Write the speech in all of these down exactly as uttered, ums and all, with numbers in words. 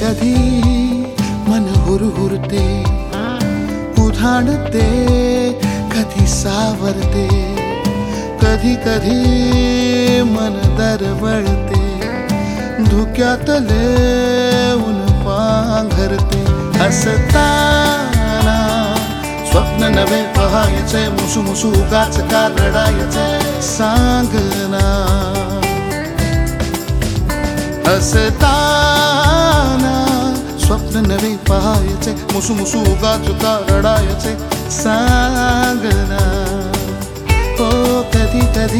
कधी मन हुरहुरते उधाणते कधी सावरते कधी कधी मन दरवळते धुक्यातले ऊन पांघरते हसताना स्वप्न नवे पहायचे मुसू मुसू उगाच का रडायचे सांगना हसताना स्वप्न नवे पहायचे मुसू मुसू उगाच का रडायचे सांगना हो कधी कधी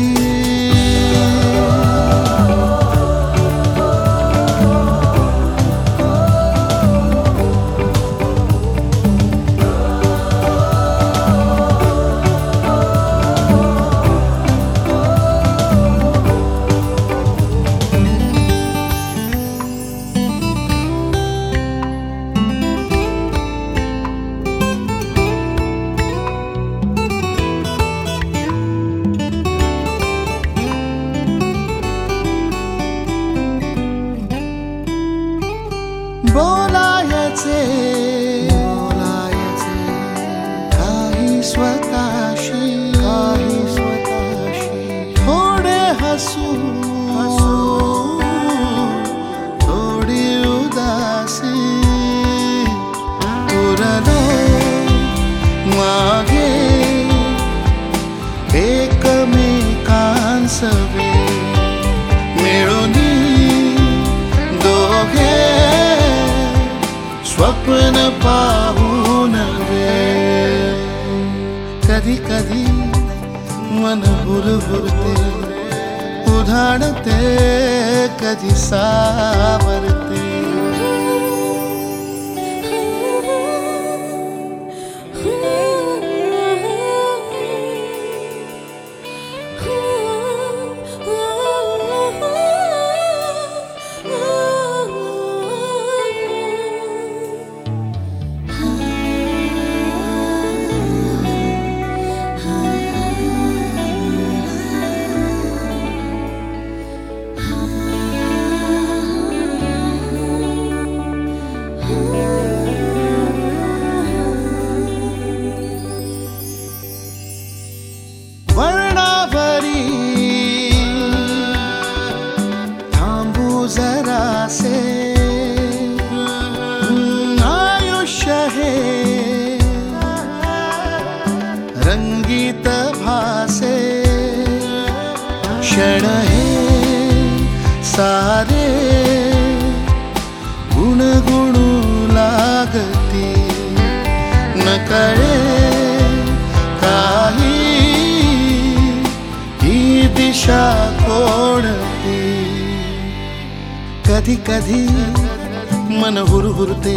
बोलायचे बोलायचे काही स्वतःशी काही स्वतःशी थोडे हसू हसू थोडी उदासी उरलो मागे एकमेकांसवे मिळूनी दोघे स्वप्न पाहून वे कधी कधी मन हुरहुरते उधाणते कधी सावरते जरासे आयुष्य हे रंगीत भासे क्षण हे सारे गुणगुणू लागती न कळे काही ही दिशा कोणती कधी कधी मन हुरहुरते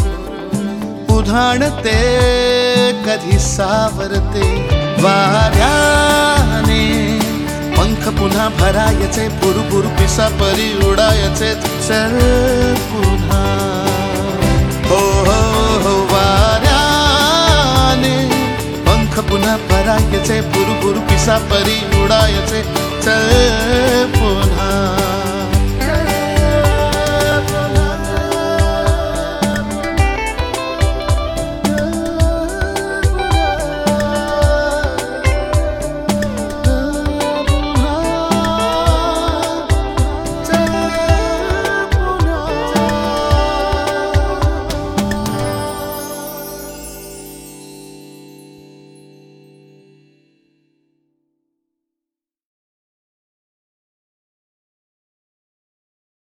उधाणते कधी सावरते वाऱ्याने पंख पुन्हा भरायचे पुरपुर पिसा परी उडायचे चल पुन्हा हो हो हो वाऱ्याने पंख पुन्हा भरायचे पुरपुर पिसा परी उडायचे चल पुन्हा